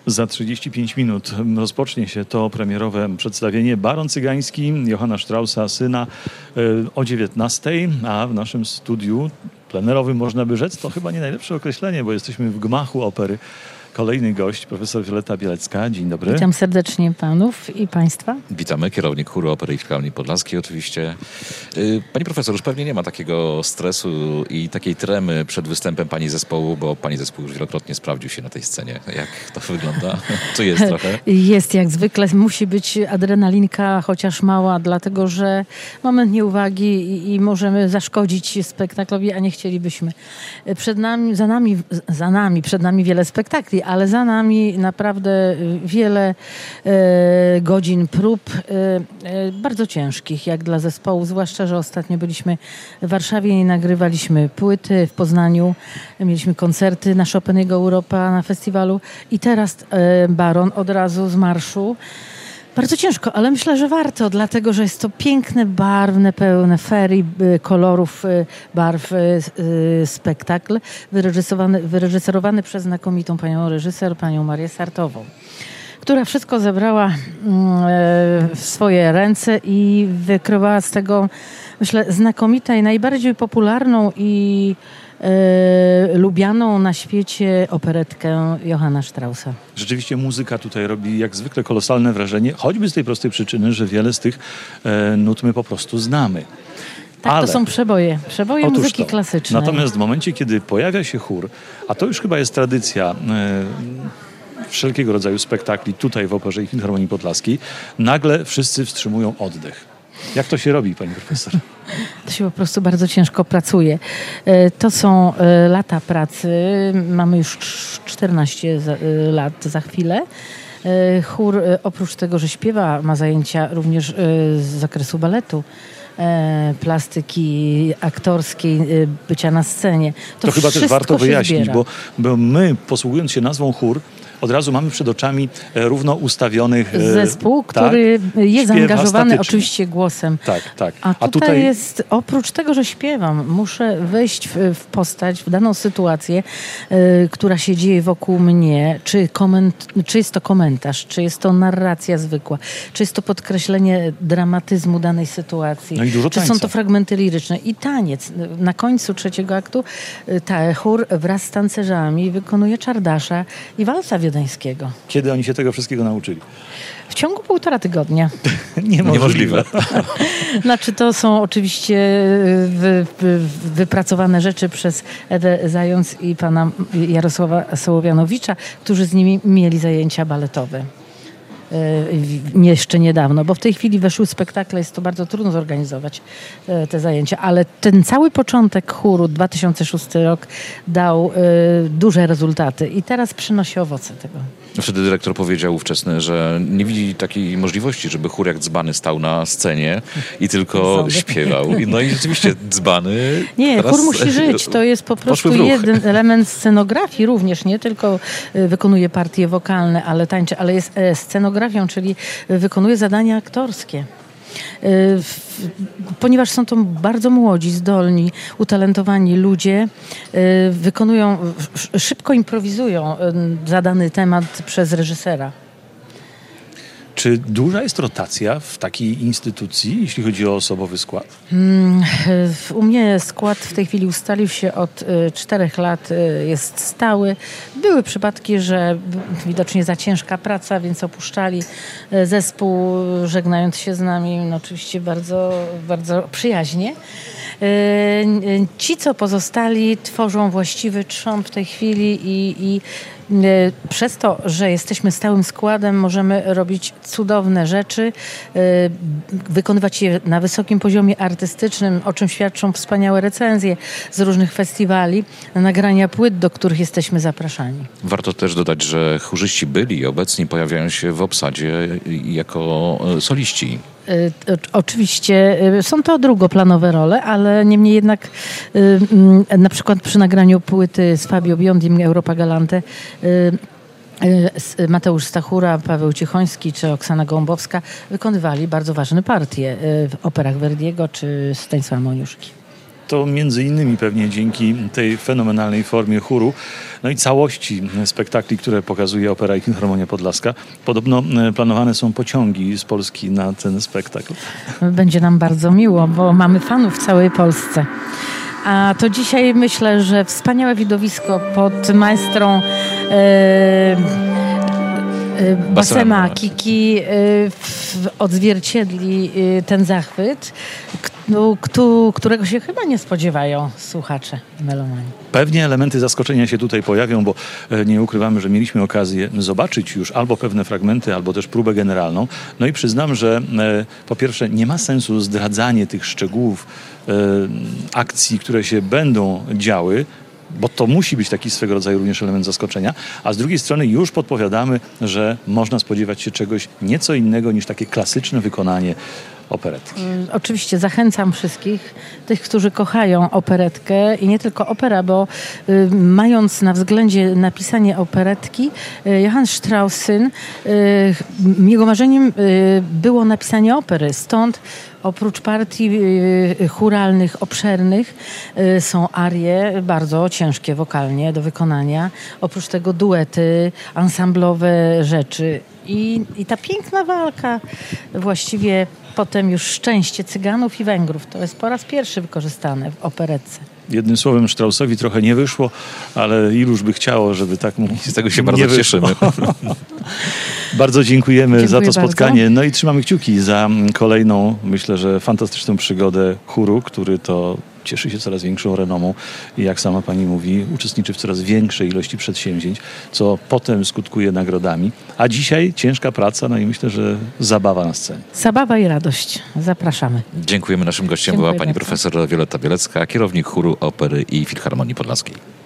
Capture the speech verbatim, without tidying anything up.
Za trzydzieści pięć minut rozpocznie się to premierowe przedstawienie Baron Cygański Johanna Straussa, syna, o dziewiętnastej, a w naszym studiu plenerowym, można by rzec, to chyba nie najlepsze określenie, bo jesteśmy w gmachu opery. Kolejny gość, profesor Wioletta Bielecka. Dzień dobry. Witam serdecznie panów i państwa. Witamy, kierownik chóru Opery i Filharmonii Podlaskiej oczywiście. Pani profesor, już pewnie nie ma takiego stresu i takiej tremy przed występem pani zespołu, bo pani zespół już wielokrotnie sprawdził się na tej scenie. Jak to wygląda? Czy jest trochę? Jest jak zwykle. Musi być adrenalinka, chociaż mała, dlatego że moment nieuwagi i, i możemy zaszkodzić spektaklowi, a nie chcielibyśmy. Przed nami, za nami, za nami, przed nami wiele spektakli, ale za nami naprawdę wiele e, godzin prób, e, e, bardzo ciężkich, jak dla zespołu, zwłaszcza, że ostatnio byliśmy w Warszawie i nagrywaliśmy płyty w Poznaniu, mieliśmy koncerty na Chopin Europa na festiwalu i teraz e, Baron od razu z marszu. Bardzo ciężko, ale myślę, że warto, dlatego że jest to piękne, barwne, pełne ferii, kolorów, barw spektakl, wyreżyserowany, wyreżyserowany przez znakomitą panią reżyser, panią Marię Sartową, która wszystko zebrała w swoje ręce i wykreowała z tego, myślę, znakomita i najbardziej popularną i E, lubianą na świecie operetkę Johanna Straussa. Rzeczywiście muzyka tutaj robi jak zwykle kolosalne wrażenie, choćby z tej prostej przyczyny, że wiele z tych e, nut my po prostu znamy. Tak, Ale, to są przeboje, przeboje muzyki to. klasycznej. Natomiast w momencie, kiedy pojawia się chór, a to już chyba jest tradycja e, wszelkiego rodzaju spektakli tutaj w Operze i Filharmonii Podlaskiej, nagle wszyscy wstrzymują oddech. Jak to się robi, pani profesor? To się po prostu bardzo ciężko pracuje. To są lata pracy. Mamy już czternaście lat za chwilę. Chór oprócz tego, że śpiewa, ma zajęcia również z zakresu baletu, plastyki aktorskiej, bycia na scenie. To, to chyba też warto wyjaśnić, bo, bo my, posługując się nazwą chór, od razu mamy przed oczami równo ustawionych... Zespół, tak, który jest zaangażowany statycznie. oczywiście głosem. Tak, tak. A tutaj, A tutaj jest, oprócz tego, że śpiewam, muszę wejść w, w postać, w daną sytuację, y, która się dzieje wokół mnie. Czy, koment, czy jest to komentarz, czy jest to narracja zwykła, czy jest to podkreślenie dramatyzmu danej sytuacji. No i dużo czy tańca. są to fragmenty liryczne. I taniec. Na końcu trzeciego aktu y, ta, chór wraz z tancerzami wykonuje Czardasza i walca wiedeńskiego. Kiedy oni się tego wszystkiego nauczyli? W ciągu półtora tygodnia. Niemożliwe. Niemożliwe. Znaczy to są oczywiście wy, wy, wypracowane rzeczy przez Ewę Zając i pana Jarosława Sołowianowicza, którzy z nimi mieli zajęcia baletowe. Jeszcze niedawno, bo w tej chwili weszły spektakle, jest to bardzo trudno zorganizować te zajęcia, ale ten cały początek chóru, dwa tysiące szósty rok, dał duże rezultaty i teraz przynosi owoce tego. Wtedy dyrektor powiedział ówczesny, że nie widzi takiej możliwości, żeby chór jak dzbany stał na scenie i tylko śpiewał. No i rzeczywiście dzbany... Nie, teraz chór musi żyć. To jest po prostu jeden element scenografii również. Nie tylko wykonuje partie wokalne, ale tańczy, ale jest scenografią, czyli wykonuje zadania aktorskie. Ponieważ są to bardzo młodzi, zdolni, utalentowani ludzie, wykonują, szybko improwizują zadany temat przez reżysera. Czy duża jest rotacja w takiej instytucji, jeśli chodzi o osobowy skład? U mnie skład w tej chwili ustalił się od czterech lat, jest stały. Były przypadki, że widocznie za ciężka praca, więc opuszczali zespół, żegnając się z nami, no oczywiście bardzo, bardzo przyjaźnie. Ci, co pozostali, tworzą właściwy trzon w tej chwili i, i przez to, że jesteśmy stałym składem, możemy robić cudowne rzeczy, wykonywać je na wysokim poziomie artystycznym, o czym świadczą wspaniałe recenzje z różnych festiwali, nagrania płyt, do których jesteśmy zapraszani. Warto też dodać, że chórzyści byli i obecni pojawiają się w obsadzie jako soliści. Oczywiście są to drugoplanowe role, ale niemniej jednak na przykład przy nagraniu płyty z Fabio Biondim Europa Galante Mateusz Stachura, Paweł Cichoński czy Oksana Gołąbowska wykonywali bardzo ważne partie w operach Verdiego czy Stanisława Moniuszki. to między innymi pewnie dzięki tej fenomenalnej formie chóru, no i całości spektakli, które pokazuje Opera i Filharmonia Podlaska. Podobno planowane są pociągi z Polski na ten spektakl. Będzie nam bardzo miło, bo mamy fanów w całej Polsce. A to dzisiaj myślę, że wspaniałe widowisko pod maestrą e, Basema Kiki odzwierciedli ten zachwyt, którego się chyba nie spodziewają słuchacze melomani. Pewnie elementy zaskoczenia się tutaj pojawią, bo nie ukrywamy, że mieliśmy okazję zobaczyć już albo pewne fragmenty, albo też próbę generalną. No i przyznam, że po pierwsze nie ma sensu zdradzanie tych szczegółów akcji, które się będą działy, bo to musi być taki swego rodzaju również element zaskoczenia, a z drugiej strony już podpowiadamy, że można spodziewać się czegoś nieco innego niż takie klasyczne wykonanie operetki. Oczywiście zachęcam wszystkich, tych, którzy kochają operetkę i nie tylko opera, bo y, mając na względzie napisanie operetki, y, Johann Strauss syn, y, jego marzeniem y, było napisanie opery, stąd oprócz partii y, chóralnych, obszernych y, są arie bardzo ciężkie wokalnie do wykonania, oprócz tego duety, ansamblowe rzeczy i, i ta piękna walka właściwie potem już szczęście Cyganów i Węgrów. To jest po raz pierwszy wykorzystane w operetce. Jednym słowem Straussowi trochę nie wyszło, ale iluż by chciało, żeby tak mu Z tego się bardzo cieszymy. Bardzo dziękujemy Dziękuję za to spotkanie. bardzo. No i trzymamy kciuki za kolejną, myślę, że fantastyczną przygodę chóru, który to cieszy się coraz większą renomą i jak sama pani mówi, uczestniczy w coraz większej ilości przedsięwzięć, co potem skutkuje nagrodami. A dzisiaj ciężka praca, no i myślę, że zabawa na scenie. Zabawa i radość. Zapraszamy. Dziękujemy. Naszym gościem Dziękuję była pani bardzo. profesor Wioletta Bielecka, kierownik chóru Opery i Filharmonii Podlaskiej.